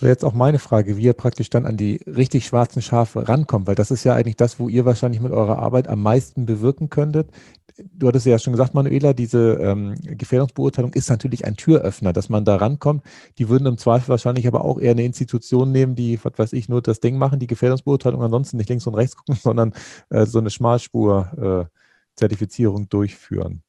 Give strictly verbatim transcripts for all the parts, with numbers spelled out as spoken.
wäre jetzt auch meine Frage, wie ihr praktisch dann an die richtig schwarzen Schafe rankommt, weil das ist ja eigentlich das, wo ihr wahrscheinlich mit eurer Arbeit am meisten bewirken könntet. Du hattest ja schon gesagt, Manuela, diese ähm, Gefährdungsbeurteilung ist natürlich ein Türöffner, dass man da rankommt. Die würden im Zweifel wahrscheinlich aber auch eher eine Institution nehmen, die, was weiß ich, nur das Ding machen, die Gefährdungsbeurteilung, ansonsten nicht links und rechts gucken, sondern äh, so eine Schmalspur-Zertifizierung durchführen.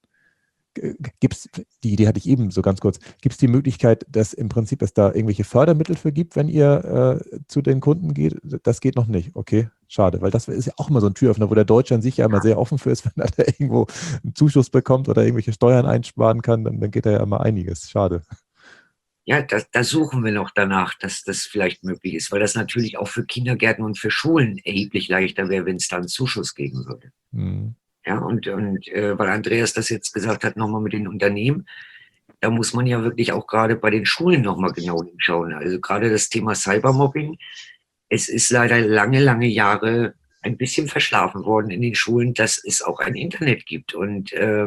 Gibt es, die Idee hatte ich eben so ganz kurz, gibt es die Möglichkeit, dass im Prinzip es da irgendwelche Fördermittel für gibt, wenn ihr äh, zu den Kunden geht? Das geht noch nicht. Okay, schade, weil das ist ja auch immer so ein Türöffner, wo der Deutsche an sich ja immer sehr offen für ist, wenn er da irgendwo einen Zuschuss bekommt oder irgendwelche Steuern einsparen kann, dann, dann geht da ja immer einiges. Schade. Ja, da, da suchen wir noch danach, dass das vielleicht möglich ist, weil das natürlich auch für Kindergärten und für Schulen erheblich leichter wäre, wenn es da einen Zuschuss geben würde. Hm. Ja, und, und äh, weil Andreas das jetzt gesagt hat, nochmal mit den Unternehmen, da muss man ja wirklich auch gerade bei den Schulen nochmal genau hinschauen. Also gerade das Thema Cybermobbing, es ist leider lange, lange Jahre ein bisschen verschlafen worden in den Schulen, dass es auch ein Internet gibt. Und äh,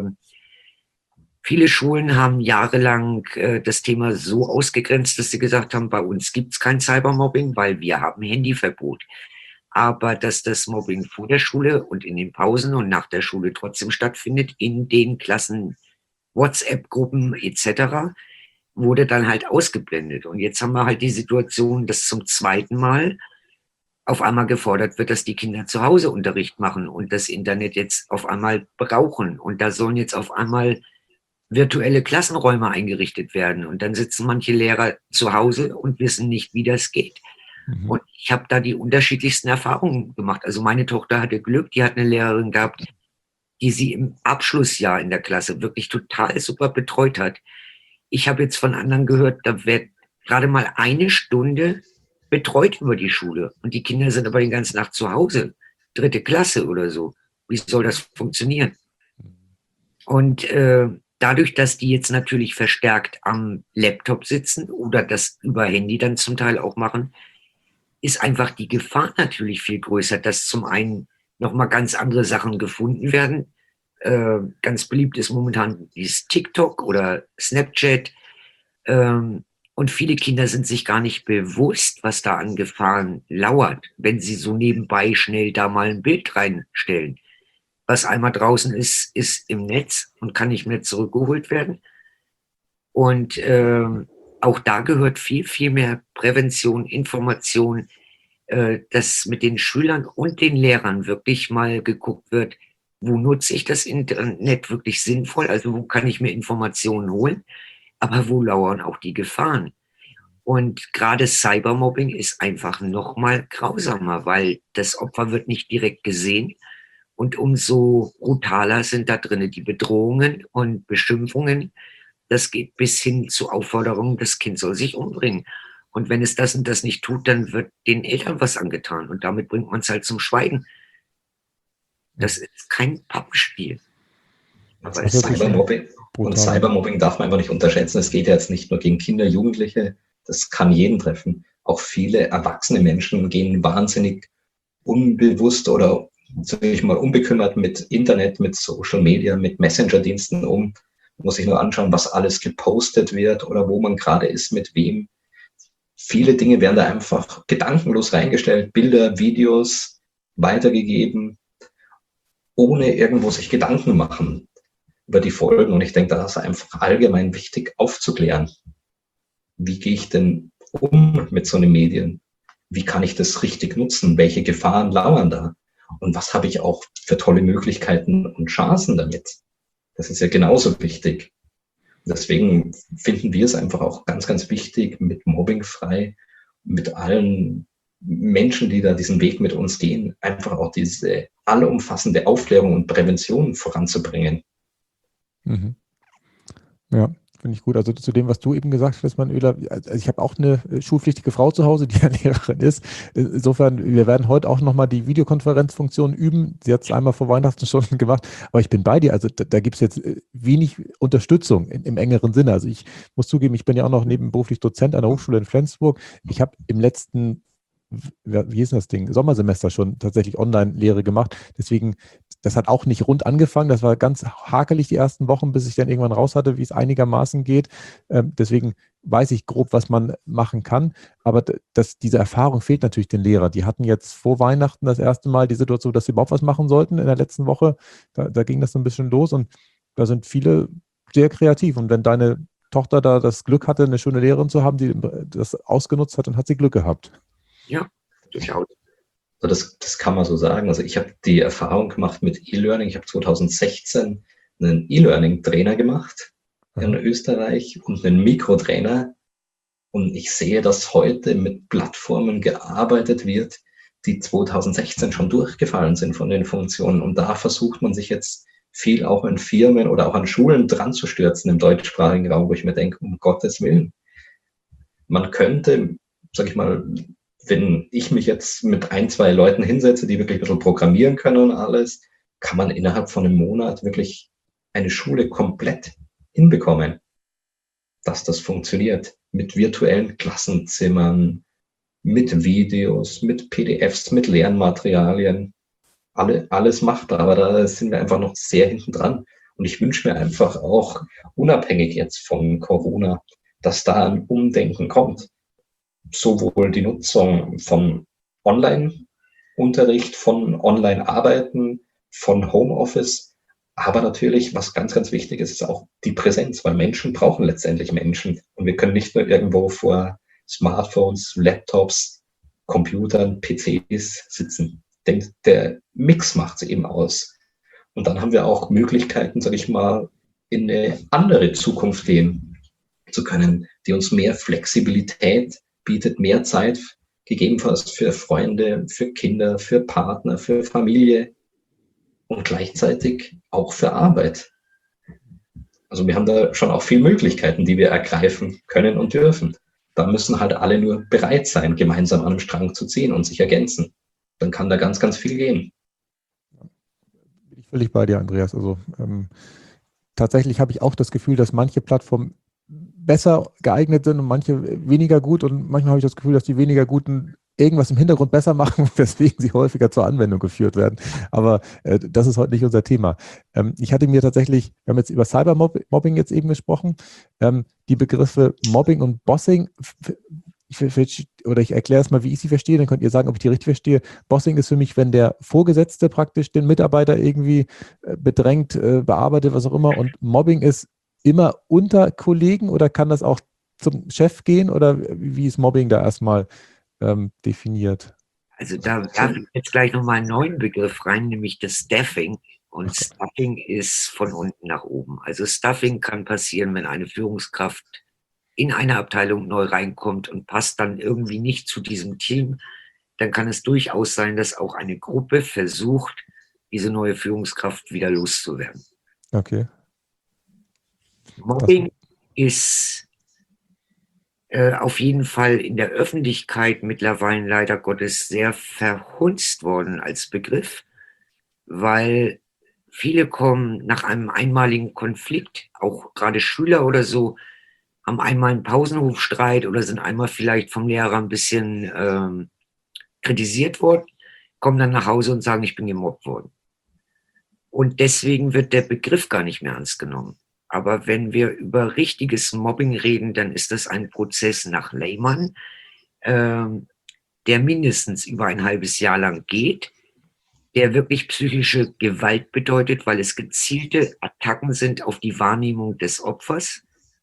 viele Schulen haben jahrelang äh, das Thema so ausgegrenzt, dass sie gesagt haben, bei uns gibt es kein Cybermobbing, weil wir haben Handyverbot. Aber dass das Mobbing vor der Schule und in den Pausen und nach der Schule trotzdem stattfindet, in den Klassen, WhatsApp-Gruppen et cetera, wurde dann halt ausgeblendet. Und jetzt haben wir halt die Situation, dass zum zweiten Mal auf einmal gefordert wird, dass die Kinder zu Hause Unterricht machen und das Internet jetzt auf einmal brauchen. Und da sollen jetzt auf einmal virtuelle Klassenräume eingerichtet werden. Und dann sitzen manche Lehrer zu Hause und wissen nicht, wie das geht. Mhm. Und ich habe da die unterschiedlichsten Erfahrungen gemacht. Also meine Tochter hatte Glück, die hat eine Lehrerin gehabt, die sie im Abschlussjahr in der Klasse wirklich total super betreut hat. Ich habe jetzt von anderen gehört, da wird gerade mal eine Stunde betreut über die Schule. Und die Kinder sind aber die ganze Nacht zu Hause, dritte Klasse oder so. Wie soll das funktionieren? Und äh, dadurch, dass die jetzt natürlich verstärkt am Laptop sitzen oder das über Handy dann zum Teil auch machen, ist einfach die Gefahr natürlich viel größer, dass zum einen nochmal ganz andere Sachen gefunden werden. Äh, ganz beliebt ist momentan dieses TikTok oder Snapchat. Ähm, und viele Kinder sind sich gar nicht bewusst, was da an Gefahren lauert, wenn sie so nebenbei schnell da mal ein Bild reinstellen. Was einmal draußen ist, ist im Netz und kann nicht mehr zurückgeholt werden. Und ähm, auch da gehört viel, viel mehr Prävention, Information, äh, dass mit den Schülern und den Lehrern wirklich mal geguckt wird, wo nutze ich das Internet wirklich sinnvoll, also wo kann ich mir Informationen holen, aber wo lauern auch die Gefahren. Und gerade Cybermobbing ist einfach noch mal grausamer, weil das Opfer wird nicht direkt gesehen und umso brutaler sind da drinnen die Bedrohungen und Beschimpfungen. Das geht bis hin zu Aufforderungen, das Kind soll sich umbringen. Und wenn es das und das nicht tut, dann wird den Eltern was angetan. Und damit bringt man es halt zum Schweigen. Das ist kein Pappenspiel. Aber es Cybermobbing und Cybermobbing darf man einfach nicht unterschätzen. Es geht ja jetzt nicht nur gegen Kinder, Jugendliche. Das kann jeden treffen. Auch viele erwachsene Menschen gehen wahnsinnig unbewusst oder, sag ich mal, unbekümmert mit Internet, mit Social Media, mit Messenger-Diensten um. Man muss sich nur anschauen, was alles gepostet wird oder wo man gerade ist, mit wem. Viele Dinge werden da einfach gedankenlos reingestellt, Bilder, Videos weitergegeben, ohne irgendwo sich Gedanken machen über die Folgen. Und ich denke, da ist einfach allgemein wichtig aufzuklären. Wie gehe ich denn um mit so einem Medien? Wie kann ich das richtig nutzen? Welche Gefahren lauern da? Und was habe ich auch für tolle Möglichkeiten und Chancen damit? Das ist ja genauso wichtig. Deswegen finden wir es einfach auch ganz, ganz wichtig, mit Mobbingfrei, mit allen Menschen, die da diesen Weg mit uns gehen, einfach auch diese allumfassende Aufklärung und Prävention voranzubringen. Mhm. Ja, finde ich gut. Also zu dem, was du eben gesagt hast, Manuela, also ich habe auch eine schulpflichtige Frau zu Hause, die ja Lehrerin ist. Insofern, wir werden heute auch nochmal die Videokonferenzfunktion üben. Sie hat es einmal vor Weihnachten schon gemacht, aber ich bin bei dir. Also da, da gibt es jetzt wenig Unterstützung in, im engeren Sinne. Also ich muss zugeben, ich bin ja auch noch nebenberuflich Dozent an der Hochschule in Flensburg. Ich habe im letzten, wie hieß denn das Ding, Sommersemester schon tatsächlich Online-Lehre gemacht. Deswegen, das hat auch nicht rund angefangen. Das war ganz hakelig die ersten Wochen, bis ich dann irgendwann raus hatte, wie es einigermaßen geht. Ähm, deswegen weiß ich grob, was man machen kann. Aber das, diese Erfahrung fehlt natürlich den Lehrern. Die hatten jetzt vor Weihnachten das erste Mal die Situation, dass sie überhaupt was machen sollten in der letzten Woche. Da, da ging das so ein bisschen los und da sind viele sehr kreativ. Und wenn deine Tochter da das Glück hatte, eine schöne Lehrerin zu haben, die das ausgenutzt hat, dann hat sie Glück gehabt. Ja, durchaus. Also das, das kann man so sagen. Also ich habe die Erfahrung gemacht mit E-Learning. Ich habe zwanzig sechzehn einen E-Learning-Trainer gemacht in mhm. Österreich und einen Mikrotrainer. Und ich sehe, dass heute mit Plattformen gearbeitet wird, die zwanzig sechzehn schon durchgefallen sind von den Funktionen. Und da versucht man sich jetzt viel auch in Firmen oder auch an Schulen dran zu stürzen im deutschsprachigen Raum, wo ich mir denke, um Gottes Willen. Man könnte, sag ich mal, wenn ich mich jetzt mit ein, zwei Leuten hinsetze, die wirklich ein bisschen programmieren können und alles, kann man innerhalb von einem Monat wirklich eine Schule komplett hinbekommen, dass das funktioniert. Mit virtuellen Klassenzimmern, mit Videos, mit P D Fs, mit Lernmaterialien. Alle, alles machbar, aber da sind wir einfach noch sehr hinten dran. Und ich wünsche mir einfach auch, unabhängig jetzt von Corona, dass da ein Umdenken kommt. Sowohl die Nutzung von Online-Unterricht, von Online-Arbeiten, von Homeoffice, aber natürlich, was ganz, ganz wichtig ist, ist auch die Präsenz, weil Menschen brauchen letztendlich Menschen. Und wir können nicht nur irgendwo vor Smartphones, Laptops, Computern, P Cs sitzen. Ich denke, der Mix macht es eben aus. Und dann haben wir auch Möglichkeiten, sage ich mal, in eine andere Zukunft gehen zu können, die uns mehr Flexibilität bietet, mehr Zeit, gegebenenfalls für Freunde, für Kinder, für Partner, für Familie und gleichzeitig auch für Arbeit. Also wir haben da schon auch viele Möglichkeiten, die wir ergreifen können und dürfen. Da müssen halt alle nur bereit sein, gemeinsam an einem Strang zu ziehen und sich ergänzen. Dann kann da ganz, ganz viel gehen. Bin ich völlig bei dir, Andreas. Also ähm, tatsächlich habe ich auch das Gefühl, dass manche Plattformen besser geeignet sind und manche weniger gut. Und manchmal habe ich das Gefühl, dass die weniger guten irgendwas im Hintergrund besser machen, weswegen sie häufiger zur Anwendung geführt werden. Aber äh, das ist heute nicht unser Thema. Ähm, ich hatte mir tatsächlich, wir haben jetzt über Cybermobbing jetzt eben gesprochen, ähm, die Begriffe Mobbing und Bossing, ich, oder ich erkläre es mal, wie ich sie verstehe, dann könnt ihr sagen, ob ich die richtig verstehe. Bossing ist für mich, wenn der Vorgesetzte praktisch den Mitarbeiter irgendwie äh, bedrängt, äh, bearbeitet, was auch immer. Und Mobbing ist immer unter Kollegen oder kann das auch zum Chef gehen? Oder wie ist Mobbing da erstmal ähm, definiert? Also da darf ich jetzt gleich nochmal einen neuen Begriff rein, nämlich das Stuffing. Und okay. Stuffing ist von unten nach oben. Also Stuffing kann passieren, wenn eine Führungskraft in eine Abteilung neu reinkommt und passt dann irgendwie nicht zu diesem Team, dann kann es durchaus sein, dass auch eine Gruppe versucht, diese neue Führungskraft wieder loszuwerden. Okay. Mobbing ist äh, auf jeden Fall in der Öffentlichkeit mittlerweile leider Gottes sehr verhunzt worden als Begriff, weil viele kommen nach einem einmaligen Konflikt, auch gerade Schüler oder so, haben einmal einen Pausenhofstreit oder sind einmal vielleicht vom Lehrer ein bisschen ähm, kritisiert worden, kommen dann nach Hause und sagen, ich bin gemobbt worden. Und deswegen wird der Begriff gar nicht mehr ernst genommen. Aber wenn wir über richtiges Mobbing reden, dann ist das ein Prozess nach Lehmann, ähm, der mindestens über ein halbes Jahr lang geht, der wirklich psychische Gewalt bedeutet, weil es gezielte Attacken sind auf die Wahrnehmung des Opfers,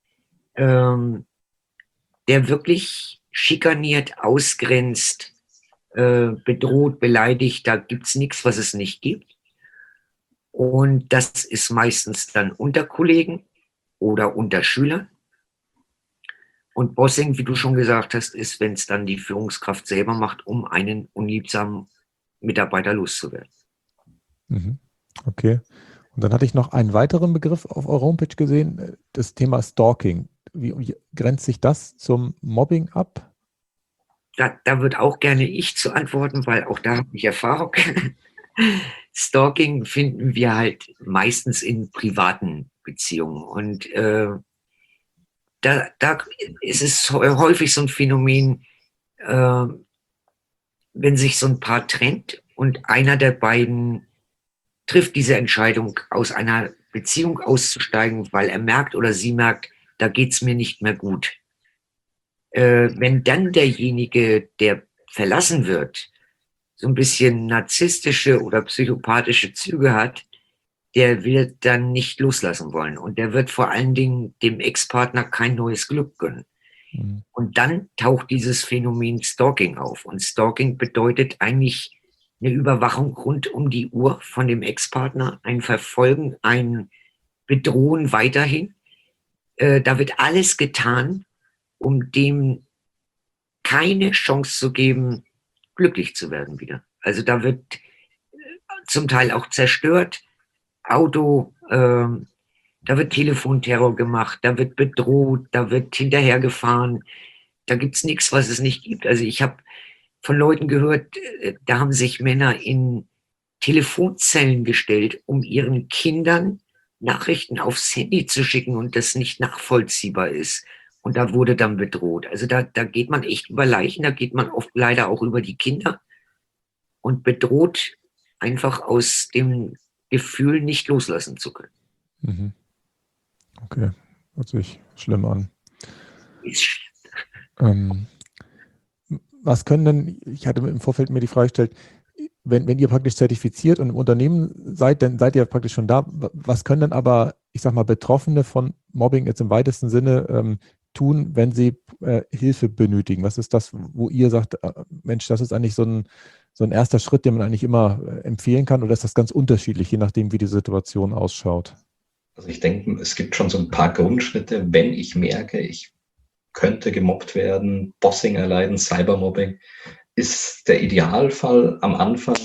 ähm, der wirklich schikaniert, ausgrenzt, äh, bedroht, beleidigt, da gibt es nichts, was es nicht gibt. Und das ist meistens dann unter Kollegen oder unter Schülern. Und Bossing, wie du schon gesagt hast, ist, wenn es dann die Führungskraft selber macht, um einen unliebsamen Mitarbeiter loszuwerden. Okay. Und dann hatte ich noch einen weiteren Begriff auf eurer Homepage gesehen, das Thema Stalking. Wie, wie grenzt sich das zum Mobbing ab? Da, da wird auch gerne ich zu antworten, weil auch da habe ich Erfahrung. Stalking finden wir halt meistens in privaten Beziehungen. Und äh, da, da ist es häufig so ein Phänomen, äh, wenn sich so ein Paar trennt und einer der beiden trifft diese Entscheidung, aus einer Beziehung auszusteigen, weil er merkt oder sie merkt, da geht's mir nicht mehr gut. Äh, wenn dann derjenige, der verlassen wird, so ein bisschen narzisstische oder psychopathische Züge hat, der wird dann nicht loslassen wollen. Und der wird vor allen Dingen dem Ex-Partner kein neues Glück gönnen. Mhm. Und dann taucht dieses Phänomen Stalking auf. Und Stalking bedeutet eigentlich eine Überwachung rund um die Uhr von dem Ex-Partner, ein Verfolgen, ein Bedrohen weiterhin. Äh, da wird alles getan, um dem keine Chance zu geben, glücklich zu werden wieder. Also da wird zum Teil auch zerstört, Auto, äh, da wird Telefonterror gemacht, da wird bedroht, da wird hinterhergefahren. Da gibt es nichts, was es nicht gibt. Also ich habe von Leuten gehört, da haben sich Männer in Telefonzellen gestellt, um ihren Kindern Nachrichten aufs Handy zu schicken und das nicht nachvollziehbar ist. Und da wurde dann bedroht. Also da, da geht man echt über Leichen, da geht man oft leider auch über die Kinder und bedroht einfach aus dem Gefühl, nicht loslassen zu können. Mhm. Okay, hört sich schlimm an. Ist schlimm. Ähm, was können denn, ich hatte im Vorfeld mir die Frage gestellt, wenn, wenn ihr praktisch zertifiziert und im Unternehmen seid, dann seid ihr praktisch schon da. Was können denn aber, ich sag mal, Betroffene von Mobbing jetzt im weitesten Sinne ähm, tun, wenn sie äh, Hilfe benötigen? Was ist das, wo ihr sagt, äh, Mensch, das ist eigentlich so ein, so ein erster Schritt, den man eigentlich immer äh, empfehlen kann, oder ist das ganz unterschiedlich, je nachdem, wie die Situation ausschaut? Also ich denke, es gibt schon so ein paar Grundschritte, wenn ich merke, ich könnte gemobbt werden, Bossing erleiden, Cybermobbing, ist der Idealfall am Anfang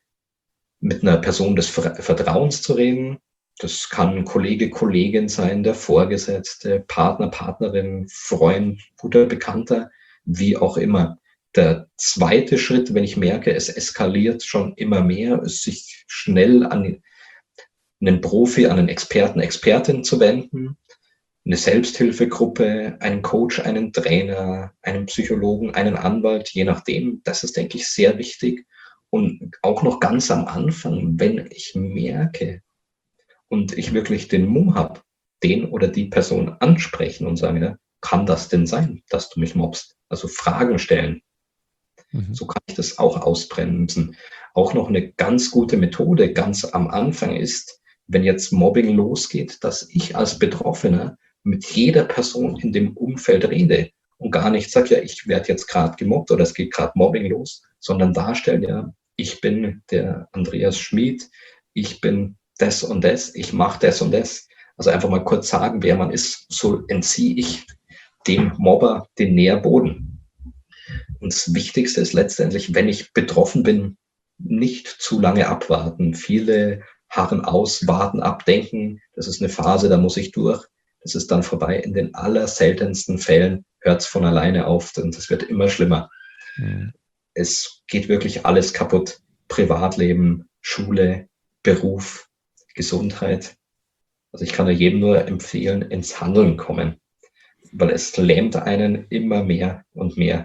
mit einer Person des Vertrauens zu reden. Das kann Kollege, Kollegin sein, der Vorgesetzte, Partner, Partnerin, Freund, guter Bekannter, wie auch immer. Der zweite Schritt, wenn ich merke, es eskaliert schon immer mehr, ist sich schnell an einen Profi, an einen Experten, Expertin zu wenden, eine Selbsthilfegruppe, einen Coach, einen Trainer, einen Psychologen, einen Anwalt, je nachdem. Das ist, denke ich, sehr wichtig. Und auch noch ganz am Anfang, wenn ich merke und ich wirklich den Mumm habe, den oder die Person ansprechen und sagen, ja, kann das denn sein, dass du mich mobbst? Also Fragen stellen. Mhm. So kann ich das auch ausbremsen. Auch noch eine ganz gute Methode ganz am Anfang ist, wenn jetzt Mobbing losgeht, dass ich als Betroffener mit jeder Person in dem Umfeld rede und gar nicht sage, ja, ich werde jetzt gerade gemobbt oder es geht gerade Mobbing los, sondern darstellen, ja, ich bin der Andreas Schmid, ich bin das und das, ich mache das und das. Also einfach mal kurz sagen, wer man ist, so entziehe ich dem Mobber den Nährboden. Und das Wichtigste ist letztendlich, wenn ich betroffen bin, nicht zu lange abwarten. Viele harren aus, warten, abdenken, das ist eine Phase, da muss ich durch. Das ist dann vorbei. In den allerseltensten Fällen hört es von alleine auf und es wird immer schlimmer. Mhm. Es geht wirklich alles kaputt. Privatleben, Schule, Beruf, Gesundheit. Also ich kann ja jedem nur empfehlen, ins Handeln kommen, weil es lähmt einen immer mehr und mehr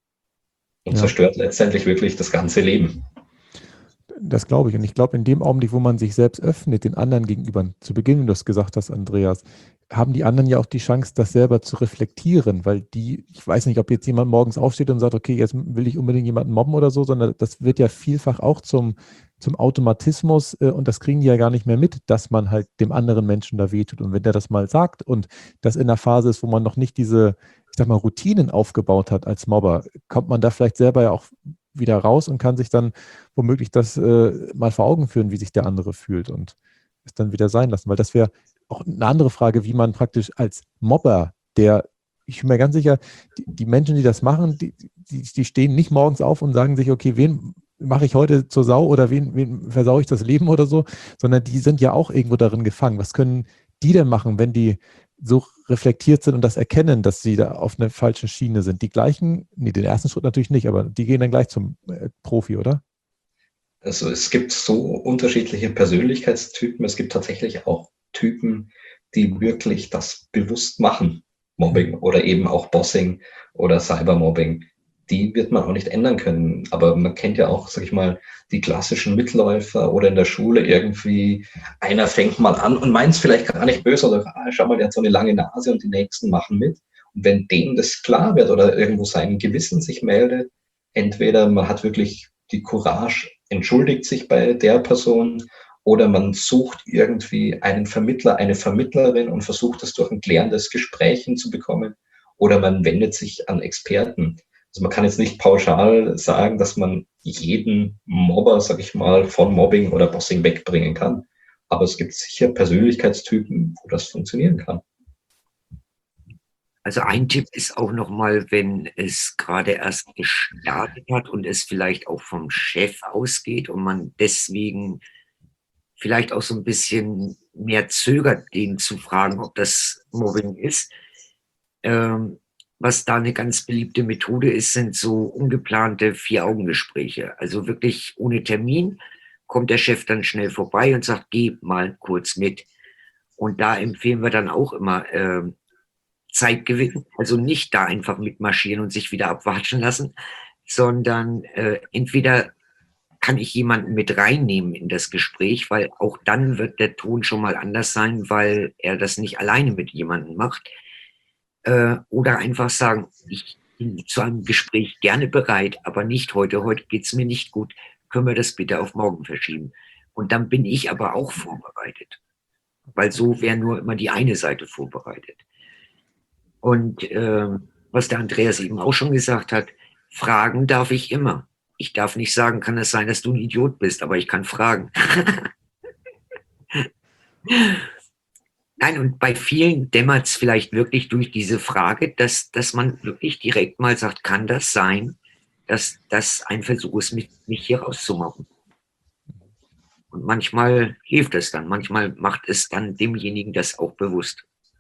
und ja. zerstört letztendlich wirklich das ganze Leben. Das glaube ich. Und ich glaube, in dem Augenblick, wo man sich selbst öffnet, den anderen gegenüber, zu Beginn, wie du es gesagt hast, Andreas, haben die anderen ja auch die Chance, das selber zu reflektieren, weil die, ich weiß nicht, ob jetzt jemand morgens aufsteht und sagt, okay, jetzt will ich unbedingt jemanden mobben oder so, sondern das wird ja vielfach auch zum, zum Automatismus äh, und das kriegen die ja gar nicht mehr mit, dass man halt dem anderen Menschen da wehtut. Und wenn der das mal sagt und das in einer Phase ist, wo man noch nicht diese, ich sag mal, Routinen aufgebaut hat als Mobber, kommt man da vielleicht selber ja auch wieder raus und kann sich dann womöglich das äh, mal vor Augen führen, wie sich der andere fühlt und es dann wieder sein lassen. Weil das wäre auch eine andere Frage, wie man praktisch als Mobber, der, ich bin mir ganz sicher, die, die Menschen, die das machen, die, die, die stehen nicht morgens auf und sagen sich, okay, wen mache ich heute zur Sau oder wen, wen versaue ich das Leben oder so, sondern die sind ja auch irgendwo darin gefangen. Was können die denn machen, wenn die so reflektiert sind und das erkennen, dass sie da auf einer falschen Schiene sind? Die gleichen, nee, den ersten Schritt natürlich nicht, aber die gehen dann gleich zum äh, Profi, oder? Also es gibt so unterschiedliche Persönlichkeitstypen. Es gibt tatsächlich auch Typen, die wirklich das bewusst machen, Mobbing oder eben auch Bossing oder Cybermobbing. die wird man auch nicht ändern können. Aber man kennt ja auch, sag ich mal, die klassischen Mitläufer oder in der Schule irgendwie, einer fängt mal an und meint es vielleicht gar nicht böse oder, ah, schau mal, der hat so eine lange Nase und die Nächsten machen mit. Und wenn dem das klar wird oder irgendwo sein Gewissen sich meldet, entweder man hat wirklich die Courage, entschuldigt sich bei der Person, oder man sucht irgendwie einen Vermittler, eine Vermittlerin und versucht es durch ein klärendes Gespräch hinzubekommen, oder man wendet sich an Experten. Also man kann jetzt nicht pauschal sagen, dass man jeden Mobber, sag ich mal, von Mobbing oder Bossing wegbringen kann. Aber es gibt sicher Persönlichkeitstypen, wo das funktionieren kann. Also ein Tipp ist auch nochmal, wenn es gerade erst gestartet hat und es vielleicht auch vom Chef ausgeht und man deswegen vielleicht auch so ein bisschen mehr zögert, den zu fragen, ob das Mobbing ist. Ähm, was da eine ganz beliebte Methode ist, sind so ungeplante Vier-Augen-Gespräche. Also wirklich ohne Termin kommt der Chef dann schnell vorbei und sagt, geh mal kurz mit. Und da empfehlen wir dann auch immer äh, Zeit gewinnen. Also nicht da einfach mitmarschieren und sich wieder abwatschen lassen, sondern äh, entweder kann ich jemanden mit reinnehmen in das Gespräch, weil auch dann wird der Ton schon mal anders sein, weil er das nicht alleine mit jemandem macht. Äh, oder einfach sagen, ich bin zu einem Gespräch gerne bereit, aber nicht heute. Heute geht es mir nicht gut. Können wir das bitte auf morgen verschieben? Und dann bin ich aber auch vorbereitet, weil so wäre nur immer die eine Seite vorbereitet. Und äh, was der Andreas eben auch schon gesagt hat, fragen darf ich immer. Ich darf nicht sagen, kann es sein, dass du ein Idiot bist, aber ich kann fragen. Nein, und bei vielen dämmert es vielleicht wirklich durch diese Frage, dass, dass man wirklich direkt mal sagt, kann das sein, dass das ein Versuch ist, mich, mich hier rauszumobben? Und manchmal hilft es dann, manchmal macht es dann demjenigen das auch bewusst.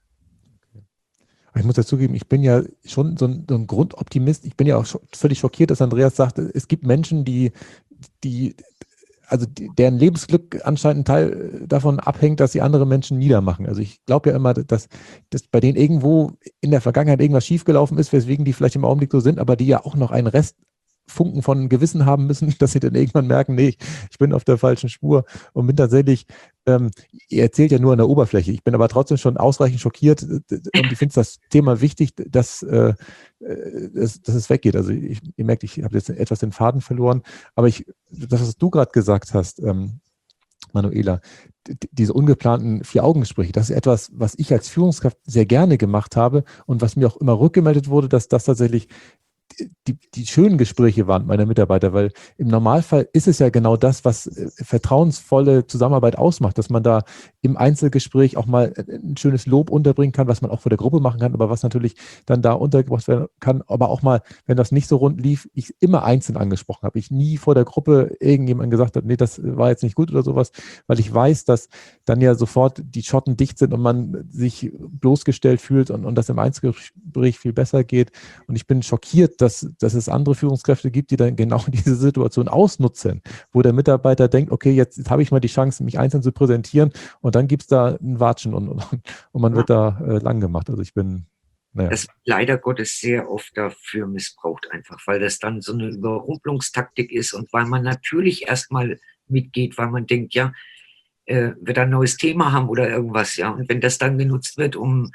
Ich muss dazugeben, ich bin ja schon so ein, so ein Grundoptimist. Ich bin ja auch scho- völlig schockiert, dass Andreas sagt, es gibt Menschen, die, die, also die, deren Lebensglück anscheinend ein Teil davon abhängt, dass sie andere Menschen niedermachen. Also ich glaube ja immer, dass, dass bei denen irgendwo in der Vergangenheit irgendwas schiefgelaufen ist, weswegen die vielleicht im Augenblick so sind, aber die ja auch noch einen Rest Funken von Gewissen haben müssen, dass sie dann irgendwann merken, nee, ich, ich bin auf der falschen Spur und bin tatsächlich, ähm, ihr erzählt ja nur an der Oberfläche, ich bin aber trotzdem schon ausreichend schockiert und ich finde das Thema wichtig, dass, äh, dass, dass es weggeht. Also ich, ihr merkt, ich habe jetzt etwas den Faden verloren, aber ich, das, was du gerade gesagt hast, ähm, Manuela, diese ungeplanten Vier-Augen-Gespräche, das ist etwas, was ich als Führungskraft sehr gerne gemacht habe und was mir auch immer rückgemeldet wurde, dass das tatsächlich Die, die schönen Gespräche waren meiner Mitarbeiter, weil im Normalfall ist es ja genau das, was äh, vertrauensvolle Zusammenarbeit ausmacht, dass man da im Einzelgespräch auch mal ein schönes Lob unterbringen kann, was man auch vor der Gruppe machen kann, aber was natürlich dann da untergebracht werden kann, aber auch mal, wenn das nicht so rund lief, ich immer einzeln angesprochen habe. Ich nie vor der Gruppe irgendjemand gesagt habe, nee, das war jetzt nicht gut oder sowas, weil ich weiß, dass dann ja sofort die Schotten dicht sind und man sich bloßgestellt fühlt und, und das im Einzelgespräch viel besser geht. Und ich bin schockiert, dass, dass es andere Führungskräfte gibt, die dann genau diese Situation ausnutzen, wo der Mitarbeiter denkt, okay, jetzt, jetzt habe ich mal die Chance, mich einzeln zu präsentieren und dann gibt es da ein Watschen und, und, und man ja. wird da äh, lang gemacht. Also ich bin, naja. Das wird leider Gottes sehr oft dafür missbraucht einfach, weil das dann so eine Überrumpelungstaktik ist und weil man natürlich erstmal mitgeht, weil man denkt, ja, äh, wird ein neues Thema haben oder irgendwas, ja. Und wenn das dann genutzt wird, um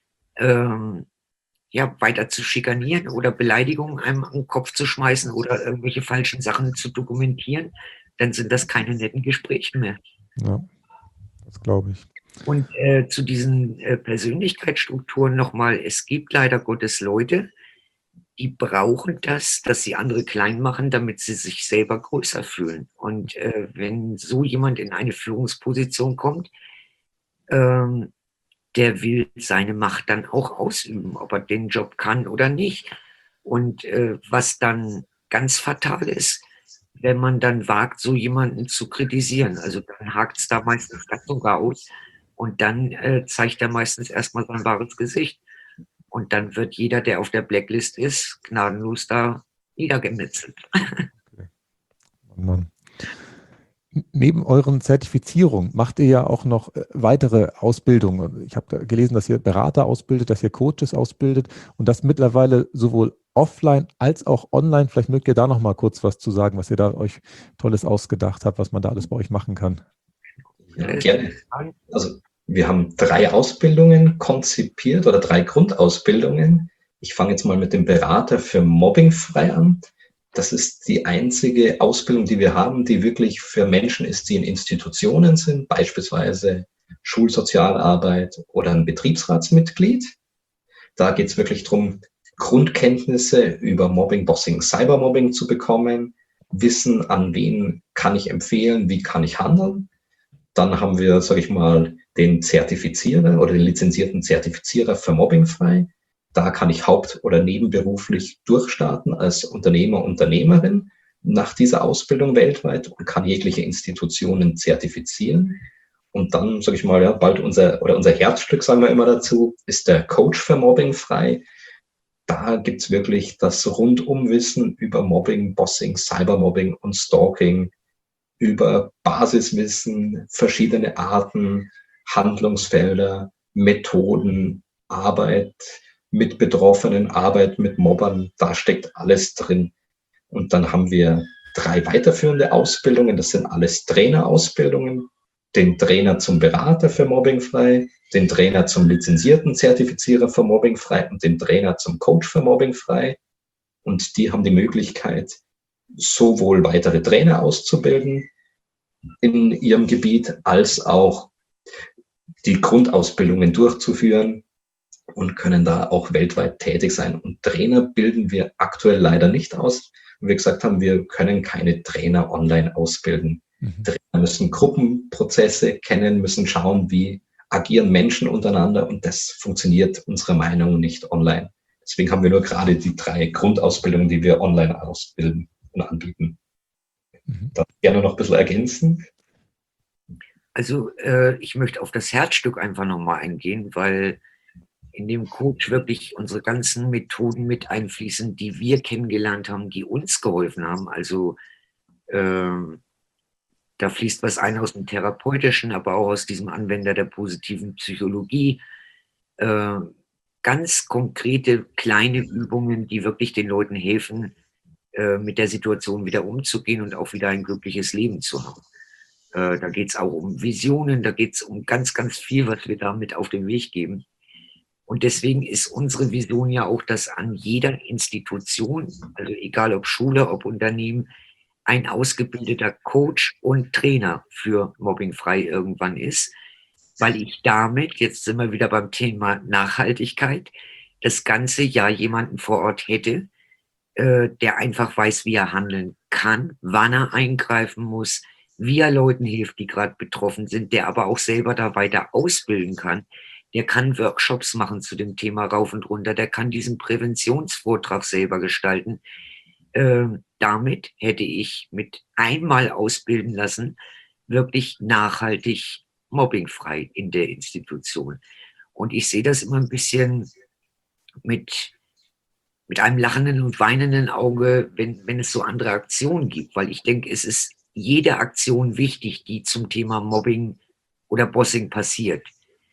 ähm, ja, weiter zu schikanieren oder Beleidigungen einem an den Kopf zu schmeißen oder irgendwelche falschen Sachen zu dokumentieren, dann sind das keine netten Gespräche mehr. Ja, das glaube ich. Und äh, zu diesen äh, Persönlichkeitsstrukturen nochmal, es gibt leider Gottes Leute, die brauchen das, dass sie andere klein machen, damit sie sich selber größer fühlen. Und äh, wenn so jemand in eine Führungsposition kommt, ähm, der will seine Macht dann auch ausüben, ob er den Job kann oder nicht. Und äh, was dann ganz fatal ist, wenn man dann wagt, so jemanden zu kritisieren. Also dann hakt es da meistens ganz sogar aus und dann äh, zeigt er meistens erstmal sein wahres Gesicht. Und dann wird jeder, der auf der Blacklist ist, gnadenlos da niedergemetzelt. Okay. Mann. Neben euren Zertifizierungen macht ihr ja auch noch weitere Ausbildungen. Ich habe gelesen, dass ihr Berater ausbildet, dass ihr Coaches ausbildet und das mittlerweile sowohl offline als auch online. Vielleicht mögt ihr da noch mal kurz was zu sagen, was ihr da euch Tolles ausgedacht habt, was man da alles bei euch machen kann. Ja, gerne. Also wir haben drei Ausbildungen konzipiert oder drei Grundausbildungen. Ich fange jetzt mal mit dem Berater für Mobbingfrei an. Das ist die einzige Ausbildung, die wir haben, die wirklich für Menschen ist, die in Institutionen sind, beispielsweise Schulsozialarbeit oder ein Betriebsratsmitglied. Da geht es wirklich darum, Grundkenntnisse über Mobbing, Bossing, Cybermobbing zu bekommen, Wissen, an wen kann ich empfehlen, wie kann ich handeln. Dann haben wir, sage ich mal, den Zertifizierer oder den lizenzierten Zertifizierer für Mobbingfrei. Da kann ich haupt- oder nebenberuflich durchstarten als Unternehmer, Unternehmerin nach dieser Ausbildung weltweit und kann jegliche Institutionen zertifizieren. Und dann, sage ich mal, ja, bald unser, oder unser Herzstück, sagen wir immer dazu, ist der Coach für Mobbingfrei. Da gibt's wirklich das Rundumwissen über Mobbing, Bossing, Cybermobbing und Stalking, über Basiswissen, verschiedene Arten, Handlungsfelder, Methoden, Arbeit mit Betroffenen, Arbeit mit Mobbern, da steckt alles drin. Und dann haben wir drei weiterführende Ausbildungen, das sind alles Trainerausbildungen, den Trainer zum Berater für Mobbingfrei, den Trainer zum lizenzierten Zertifizierer für Mobbingfrei und den Trainer zum Coach für Mobbingfrei. Und die haben die Möglichkeit, sowohl weitere Trainer auszubilden in ihrem Gebiet, als auch die Grundausbildungen durchzuführen und können da auch weltweit tätig sein. Und Trainer bilden wir aktuell leider nicht aus. Wie wir gesagt haben, wir können keine Trainer online ausbilden. Mhm. Trainer müssen Gruppenprozesse kennen, müssen schauen, wie agieren Menschen untereinander, und das funktioniert unserer Meinung nach nicht online. Deswegen haben wir nur gerade die drei Grundausbildungen, die wir online ausbilden und anbieten. Mhm. Darf ich gerne noch ein bisschen ergänzen? Also äh, ich möchte auf das Herzstück einfach nochmal eingehen, weil in dem Coach wirklich unsere ganzen Methoden mit einfließen, die wir kennengelernt haben, die uns geholfen haben. Also äh, da fließt was ein aus dem Therapeutischen, aber auch aus diesem Anwender der positiven Psychologie. Äh, ganz konkrete kleine Übungen, die wirklich den Leuten helfen, äh, mit der Situation wieder umzugehen und auch wieder ein glückliches Leben zu haben. Äh, da geht es auch um Visionen, da geht es um ganz, ganz viel, was wir damit auf den Weg geben. Und deswegen ist unsere Vision ja auch, dass an jeder Institution, also egal ob Schule, ob Unternehmen, ein ausgebildeter Coach und Trainer für Mobbingfrei irgendwann ist, weil ich damit, jetzt sind wir wieder beim Thema Nachhaltigkeit, das ganze Jahr jemanden vor Ort hätte, äh, der einfach weiß, wie er handeln kann, wann er eingreifen muss, wie er Leuten hilft, die gerade betroffen sind, der aber auch selber da weiter ausbilden kann. Der kann Workshops machen zu dem Thema rauf und runter, der kann diesen Präventionsvortrag selber gestalten. Ähm, damit hätte ich mit einmal ausbilden lassen, wirklich nachhaltig mobbingfrei in der Institution. Und ich sehe das immer ein bisschen mit, mit einem lachenden und weinenden Auge, wenn, wenn es so andere Aktionen gibt, weil ich denke, es ist jede Aktion wichtig, die zum Thema Mobbing oder Bossing passiert.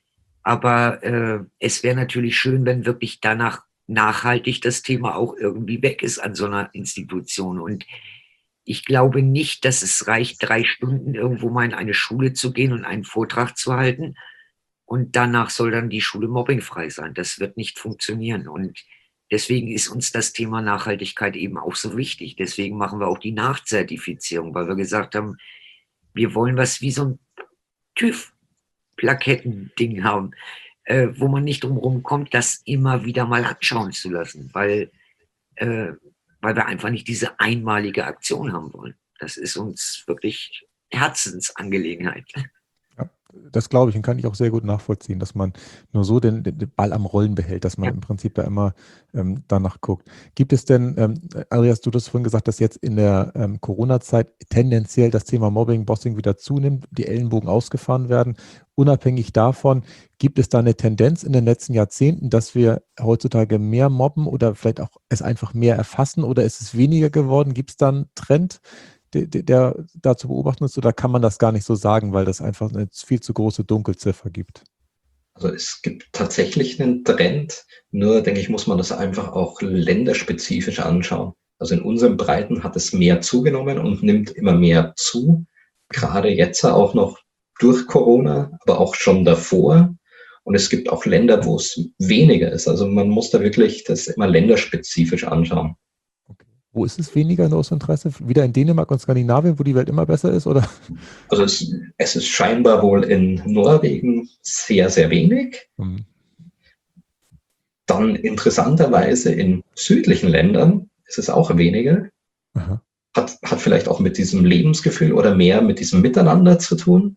Aber äh, es wäre natürlich schön, wenn wirklich danach nachhaltig das Thema auch irgendwie weg ist an so einer Institution. Und ich glaube nicht, dass es reicht, drei Stunden irgendwo mal in eine Schule zu gehen und einen Vortrag zu halten. Und danach soll dann die Schule mobbingfrei sein. Das wird nicht funktionieren. Und deswegen ist uns das Thema Nachhaltigkeit eben auch so wichtig. Deswegen machen wir auch die Nachzertifizierung, weil wir gesagt haben, wir wollen was wie so ein TÜV Plaketten-Ding haben, äh, wo man nicht drum herum kommt, das immer wieder mal anschauen zu lassen, weil, äh, weil wir einfach nicht diese einmalige Aktion haben wollen. Das ist uns wirklich Herzensangelegenheit. Ja, das glaube ich und kann ich auch sehr gut nachvollziehen, dass man nur so den, den Ball am Rollen behält, dass man ja. im Prinzip da immer ähm, danach guckt. Gibt es denn, ähm, Andreas, du hast vorhin gesagt, dass jetzt in der ähm, Corona-Zeit tendenziell das Thema Mobbing, Bossing wieder zunimmt, die Ellenbogen ausgefahren werden. Unabhängig davon, gibt es da eine Tendenz in den letzten Jahrzehnten, dass wir heutzutage mehr mobben oder vielleicht auch es einfach mehr erfassen, oder ist es weniger geworden? Gibt es da einen Trend, der, der da zu beobachten ist, oder kann man das gar nicht so sagen, weil das einfach eine viel zu große Dunkelziffer gibt? Also es gibt tatsächlich einen Trend, nur denke ich, muss man das einfach auch länderspezifisch anschauen. Also in unseren Breiten hat es mehr zugenommen und nimmt immer mehr zu. Gerade jetzt auch noch durch Corona, aber auch schon davor. Und es gibt auch Länder, wo es weniger ist. Also man muss da wirklich das immer länderspezifisch anschauen. Okay. Wo ist es weniger in unserem Interesse? Wieder in Dänemark und Skandinavien, wo die Welt immer besser ist, oder? Also es, es ist scheinbar wohl in Norwegen sehr, sehr wenig. Hm. Dann interessanterweise in südlichen Ländern ist es auch weniger. Aha. Hat, hat vielleicht auch mit diesem Lebensgefühl oder mehr mit diesem Miteinander zu tun?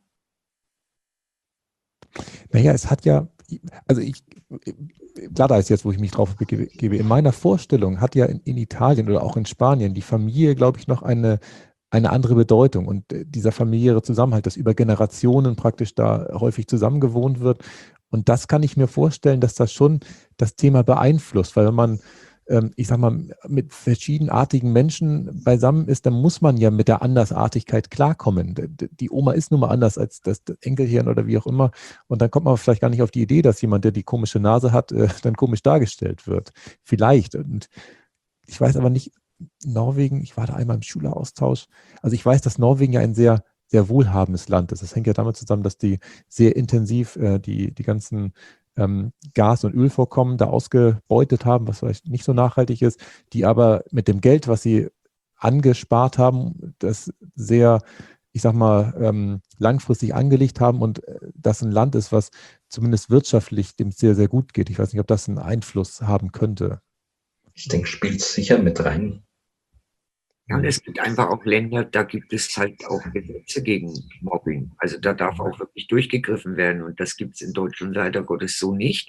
Naja, es hat ja, also ich, klar, da ist jetzt, wo ich mich drauf gebe, in meiner Vorstellung hat ja in, in Italien oder auch in Spanien die Familie, glaube ich, noch eine, eine andere Bedeutung. Und dieser familiäre Zusammenhalt, dass über Generationen praktisch da häufig zusammengewohnt wird. Und das kann ich mir vorstellen, dass das schon das Thema beeinflusst, weil wenn man, ähm, ich sag mal, mit verschiedenartigen Menschen beisammen ist, dann muss man ja mit der Andersartigkeit klarkommen. Die Oma ist nun mal anders als das Enkelchen oder wie auch immer. Und dann kommt man vielleicht gar nicht auf die Idee, dass jemand, der die komische Nase hat, äh, dann komisch dargestellt wird. Vielleicht. Und ich weiß aber nicht, Norwegen, ich war da einmal im Schüleraustausch. Also ich weiß, dass Norwegen ja ein sehr sehr wohlhabendes Land ist. Das hängt ja damit zusammen, dass die sehr intensiv äh, die, die ganzen ähm, Gas- und Ölvorkommen da ausgebeutet haben, was vielleicht nicht so nachhaltig ist, die aber mit dem Geld, was sie angespart haben, das sehr, ich sag mal, ähm, langfristig angelegt haben und äh, das ein Land ist, was zumindest wirtschaftlich dem sehr, sehr gut geht. Ich weiß nicht, ob das einen Einfluss haben könnte. Ich denke, spielt sicher mit rein. Ja, und es gibt einfach auch Länder, da gibt es halt auch Gesetze gegen Mobbing. Also da darf auch wirklich durchgegriffen werden. Und das gibt es in Deutschland leider Gottes so nicht.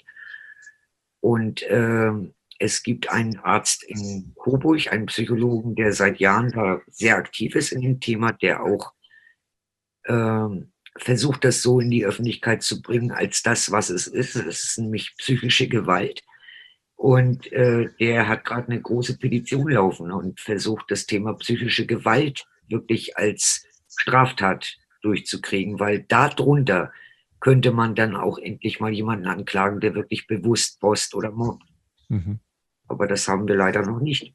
Und äh, es gibt einen Arzt in Coburg, einen Psychologen, der seit Jahren da sehr aktiv ist in dem Thema, der auch äh, versucht, das so in die Öffentlichkeit zu bringen, als das, was es ist. Es ist nämlich psychische Gewalt. Und äh, der hat gerade eine große Petition laufen und versucht, das Thema psychische Gewalt wirklich als Straftat durchzukriegen, weil darunter könnte man dann auch endlich mal jemanden anklagen, der wirklich bewusst bost oder mobbt. Mhm. Aber das haben wir leider noch nicht.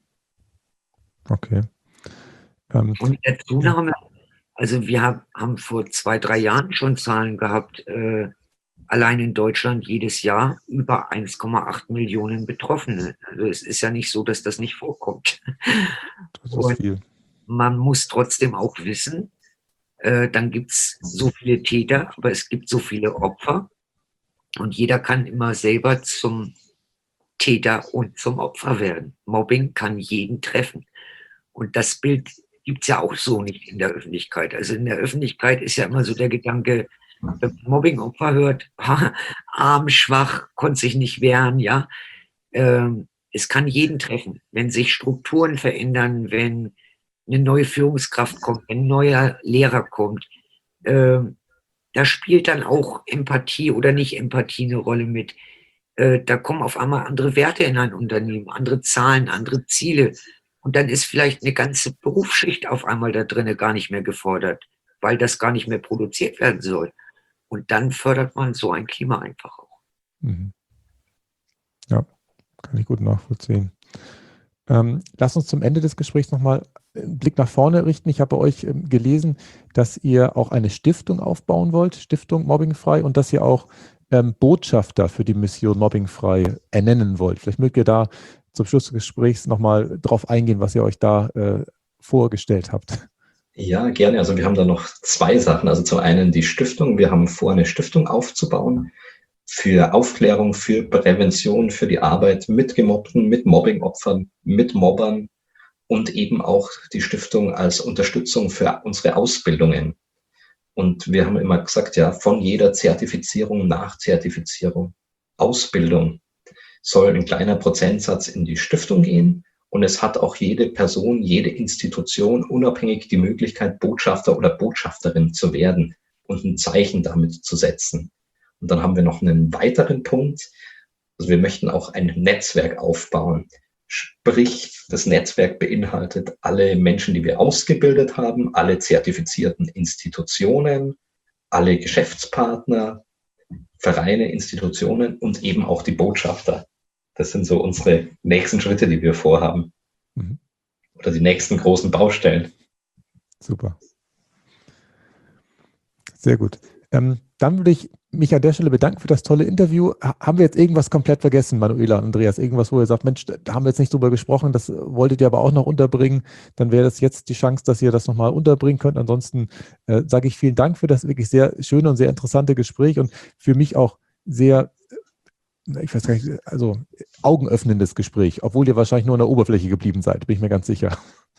Okay. Ähm, und der Zunahme, also wir haben, haben vor zwei, drei Jahren schon Zahlen gehabt, äh, allein in Deutschland jedes Jahr über eins Komma acht Millionen Betroffene. Also es ist ja nicht so, dass das nicht vorkommt. Das ist und viel. Man muss trotzdem auch wissen, äh, dann gibt es so viele Täter, aber es gibt so viele Opfer. Und jeder kann immer selber zum Täter und zum Opfer werden. Mobbing kann jeden treffen. Und das Bild gibt es ja auch so nicht in der Öffentlichkeit. Also in der Öffentlichkeit ist ja immer so der Gedanke, wenn man Mobbing-Opfer hört, arm, schwach, konnte sich nicht wehren, ja. Ähm, es kann jeden treffen, wenn sich Strukturen verändern, wenn eine neue Führungskraft kommt, wenn ein neuer Lehrer kommt. Ähm, da spielt dann auch Empathie oder nicht Empathie eine Rolle mit. Äh, da kommen auf einmal andere Werte in ein Unternehmen, andere Zahlen, andere Ziele. Und dann ist vielleicht eine ganze Berufsschicht auf einmal da drin gar nicht mehr gefordert, weil das gar nicht mehr produziert werden soll. Und dann fördert man so ein Klima einfach auch. Mhm. Ja, kann ich gut nachvollziehen. Ähm, lass uns zum Ende des Gesprächs nochmal einen Blick nach vorne richten. Ich habe bei euch ähm, gelesen, dass ihr auch eine Stiftung aufbauen wollt, Stiftung Mobbingfrei, und dass ihr auch ähm, Botschafter für die Mission Mobbingfrei ernennen wollt. Vielleicht mögt ihr da zum Schluss des Gesprächs nochmal drauf eingehen, was ihr euch da äh, vorgestellt habt. Ja, gerne. Also wir haben da noch zwei Sachen. Also zum einen die Stiftung. Wir haben vor, eine Stiftung aufzubauen für Aufklärung, für Prävention, für die Arbeit mit Gemobbten, mit Mobbingopfern, mit Mobbern und eben auch die Stiftung als Unterstützung für unsere Ausbildungen. Und wir haben immer gesagt, ja, von jeder Zertifizierung nach Zertifizierung, Ausbildung soll ein kleiner Prozentsatz in die Stiftung gehen. Und es hat auch jede Person, jede Institution unabhängig die Möglichkeit, Botschafter oder Botschafterin zu werden und ein Zeichen damit zu setzen. Und dann haben wir noch einen weiteren Punkt. Also wir möchten auch ein Netzwerk aufbauen. Sprich, das Netzwerk beinhaltet alle Menschen, die wir ausgebildet haben, alle zertifizierten Institutionen, alle Geschäftspartner, Vereine, Institutionen und eben auch die Botschafter. Das sind so unsere nächsten Schritte, die wir vorhaben. Mhm. Oder die nächsten großen Baustellen. Super. Sehr gut. Ähm, dann würde ich mich an der Stelle bedanken für das tolle Interview. Haben wir jetzt irgendwas komplett vergessen, Manuela und Andreas? Irgendwas, wo ihr sagt, Mensch, da haben wir jetzt nicht drüber gesprochen, das wolltet ihr aber auch noch unterbringen. Dann wäre das jetzt die Chance, dass ihr das nochmal unterbringen könnt. Ansonsten äh, sage ich vielen Dank für das wirklich sehr schöne und sehr interessante Gespräch und für mich auch sehr, ich weiß gar nicht, also augenöffnendes Gespräch, obwohl ihr wahrscheinlich nur an der Oberfläche geblieben seid, bin ich mir ganz sicher.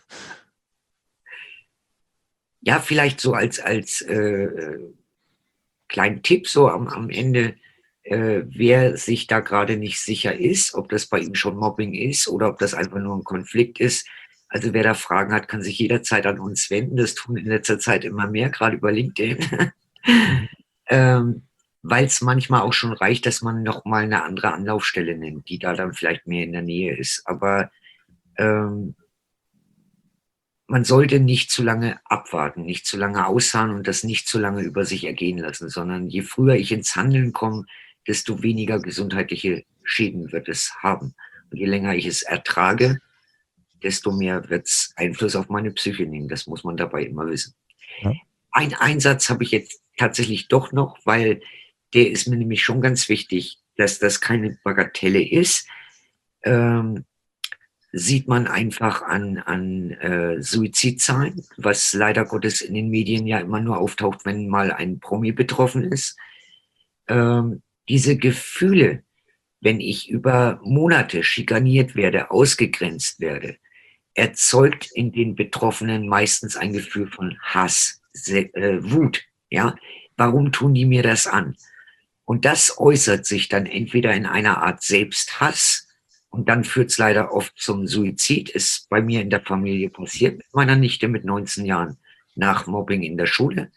Ja, vielleicht so als, als äh, kleinen Tipp so am, am Ende, äh, wer sich da gerade nicht sicher ist, ob das bei ihm schon Mobbing ist oder ob das einfach nur ein Konflikt ist. Also wer da Fragen hat, kann sich jederzeit an uns wenden. Das tun in letzter Zeit immer mehr, gerade über LinkedIn. ähm, weil es manchmal auch schon reicht, dass man nochmal eine andere Anlaufstelle nimmt, die da dann vielleicht mehr in der Nähe ist. Aber ähm, man sollte nicht zu lange abwarten, nicht zu lange ausharren und das nicht zu lange über sich ergehen lassen, sondern je früher ich ins Handeln komme, desto weniger gesundheitliche Schäden wird es haben. Und je länger ich es ertrage, desto mehr wird es Einfluss auf meine Psyche nehmen. Das muss man dabei immer wissen. Ja. Ein Einsatz habe ich jetzt tatsächlich doch noch, weil der ist mir nämlich schon ganz wichtig, dass das keine Bagatelle ist. Ähm, sieht man einfach an, an äh, Suizidzahlen, was leider Gottes in den Medien ja immer nur auftaucht, wenn mal ein Promi betroffen ist. Ähm, diese Gefühle, wenn ich über Monate schikaniert werde, ausgegrenzt werde, erzeugt in den Betroffenen meistens ein Gefühl von Hass, Se- äh, Wut. Ja, warum tun die mir das an? Und das äußert sich dann entweder in einer Art Selbsthass, und dann führt es leider oft zum Suizid. Ist bei mir in der Familie passiert, mit meiner Nichte mit neunzehn Jahren nach Mobbing in der Schule.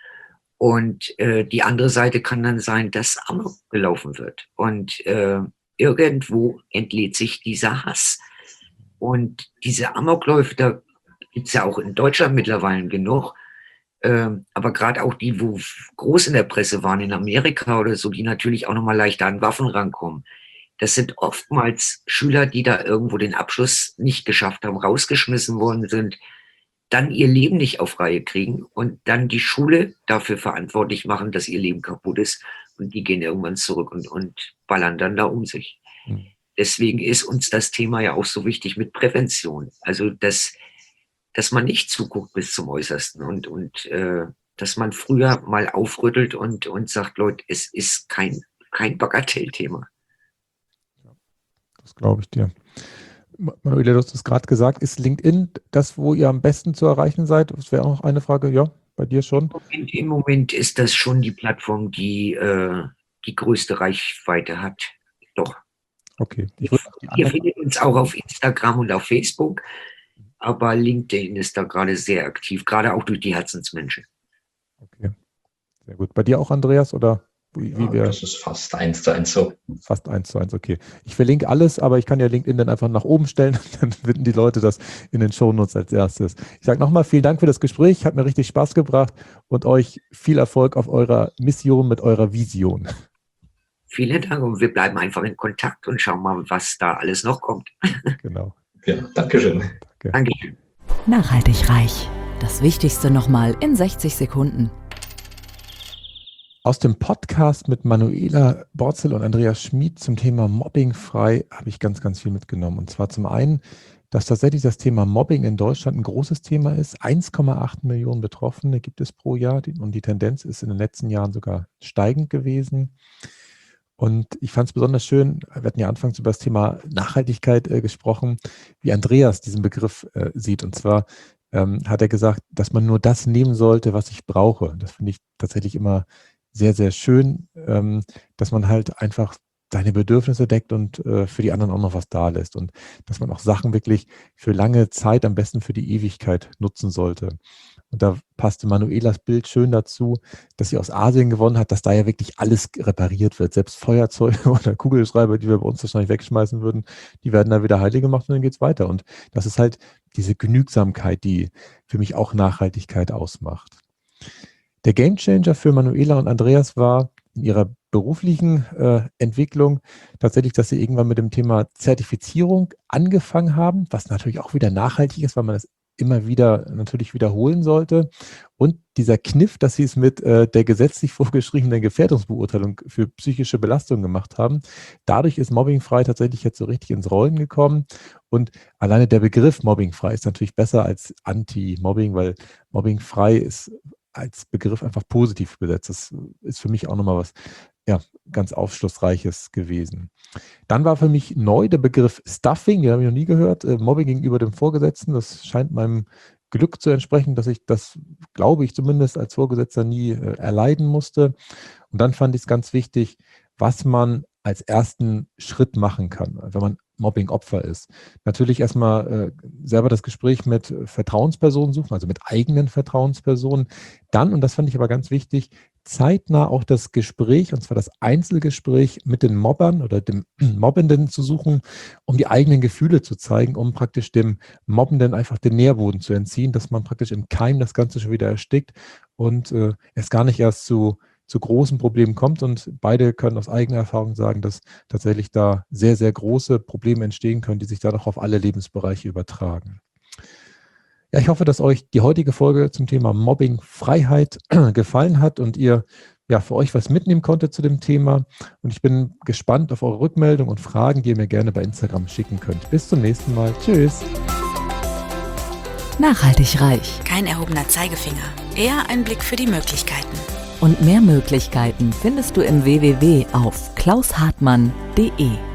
Und äh, die andere Seite kann dann sein, dass Amok gelaufen wird. Und äh, irgendwo entlädt sich dieser Hass. Und diese Amokläufe, da gibt es ja auch in Deutschland mittlerweile genug. Äh, aber gerade auch die, wo groß in der Presse waren, in Amerika oder so, die natürlich auch nochmal leichter an Waffen rankommen. Das sind oftmals Schüler, die da irgendwo den Abschluss nicht geschafft haben, rausgeschmissen worden sind, dann ihr Leben nicht auf Reihe kriegen und dann die Schule dafür verantwortlich machen, dass ihr Leben kaputt ist. Und die gehen irgendwann zurück und, und ballern dann da um sich. Mhm. Deswegen ist uns das Thema ja auch so wichtig mit Prävention. Also, dass, dass man nicht zuguckt bis zum Äußersten und, und äh, dass man früher mal aufrüttelt und, und sagt, Leute, es ist kein, kein Bagatellthema. Das glaube ich dir. Manuela, du hast es gerade gesagt, ist LinkedIn das, wo ihr am besten zu erreichen seid? Das wäre auch noch eine Frage. Ja, bei dir schon? Im Moment, im Moment ist das schon die Plattform, die äh, die größte Reichweite hat. Doch. Okay. Ich Ihr findet uns auch auf Instagram und auf Facebook, aber LinkedIn ist da gerade sehr aktiv, gerade auch durch die Herzensmenschen. Okay, sehr gut. Bei dir auch, Andreas, oder? Wie, wie wir, das ist fast eins zu eins so. Fast eins zu eins, okay. Ich verlinke alles, aber ich kann ja LinkedIn dann einfach nach oben stellen, dann finden die Leute das in den Shownotes als erstes. Ich sage nochmal vielen Dank für das Gespräch, hat mir richtig Spaß gebracht und euch viel Erfolg auf eurer Mission mit eurer Vision. Vielen Dank und wir bleiben einfach in Kontakt und schauen mal, was da alles noch kommt. Genau. Ja, Dankeschön. Danke. Dankeschön. Nachhaltig reich. Das Wichtigste nochmal in sechzig Sekunden. Aus dem Podcast mit Manuela Borzel und Andreas Schmid zum Thema Mobbing frei habe ich ganz, ganz viel mitgenommen. Und zwar zum einen, dass tatsächlich das Thema Mobbing in Deutschland ein großes Thema ist. eins Komma acht Millionen Betroffene gibt es pro Jahr und die Tendenz ist in den letzten Jahren sogar steigend gewesen. Und ich fand es besonders schön, wir hatten ja anfangs über das Thema Nachhaltigkeit äh, gesprochen, wie Andreas diesen Begriff äh, sieht. Und zwar ähm, hat er gesagt, dass man nur das nehmen sollte, was ich brauche. Das finde ich tatsächlich immer sehr, sehr schön, ähm, dass man halt einfach seine Bedürfnisse deckt und äh, für die anderen auch noch was da lässt und dass man auch Sachen wirklich für lange Zeit, am besten für die Ewigkeit nutzen sollte. Und da passte Manuelas Bild schön dazu, dass sie aus Asien gewonnen hat, dass da ja wirklich alles repariert wird. Selbst Feuerzeuge oder Kugelschreiber, die wir bei uns wahrscheinlich wegschmeißen würden, die werden da wieder heile gemacht und dann geht's weiter. Und das ist halt diese Genügsamkeit, die für mich auch Nachhaltigkeit ausmacht. Der Gamechanger für Manuela und Andreas war in ihrer beruflichen äh, Entwicklung tatsächlich, dass Sie irgendwann mit dem Thema Zertifizierung angefangen haben, was natürlich auch wieder nachhaltig ist, weil man das immer wieder natürlich wiederholen sollte. Und dieser Kniff, dass Sie es mit äh, der gesetzlich vorgeschriebenen Gefährdungsbeurteilung für psychische Belastung gemacht haben, dadurch ist mobbingfrei tatsächlich jetzt so richtig ins Rollen gekommen. Und alleine der Begriff mobbingfrei ist natürlich besser als Anti-Mobbing, weil mobbingfrei ist als Begriff einfach positiv besetzt. Das ist für mich auch nochmal was ja, ganz Aufschlussreiches gewesen. Dann war für mich neu der Begriff Stuffing, den habe ich noch nie gehört, äh, Mobbing gegenüber dem Vorgesetzten. Das scheint meinem Glück zu entsprechen, dass ich das, glaube ich zumindest, als Vorgesetzter nie äh, erleiden musste. Und dann fand ich es ganz wichtig, was man als ersten Schritt machen kann, wenn man Mobbing-Opfer ist. Natürlich erstmal äh, selber das Gespräch mit Vertrauenspersonen suchen, also mit eigenen Vertrauenspersonen. Dann, und das fand ich aber ganz wichtig, zeitnah auch das Gespräch, und zwar das Einzelgespräch mit den Mobbern oder dem Mobbenden zu suchen, um die eigenen Gefühle zu zeigen, um praktisch dem Mobbenden einfach den Nährboden zu entziehen, dass man praktisch im Keim das Ganze schon wieder erstickt und äh, es gar nicht erst zu zu großen Problemen kommt, und beide können aus eigener Erfahrung sagen, dass tatsächlich da sehr, sehr große Probleme entstehen können, die sich dann auch auf alle Lebensbereiche übertragen. Ja, ich hoffe, dass euch die heutige Folge zum Thema Mobbingfreiheit gefallen hat und ihr ja für euch was mitnehmen konntet zu dem Thema. Und ich bin gespannt auf eure Rückmeldung und Fragen, die ihr mir gerne bei Instagram schicken könnt. Bis zum nächsten Mal. Tschüss. Nachhaltig reich. Kein erhobener Zeigefinger, eher ein Blick für die Möglichkeiten. Und mehr Möglichkeiten findest du im w w w auf klaus hartmann punkt de.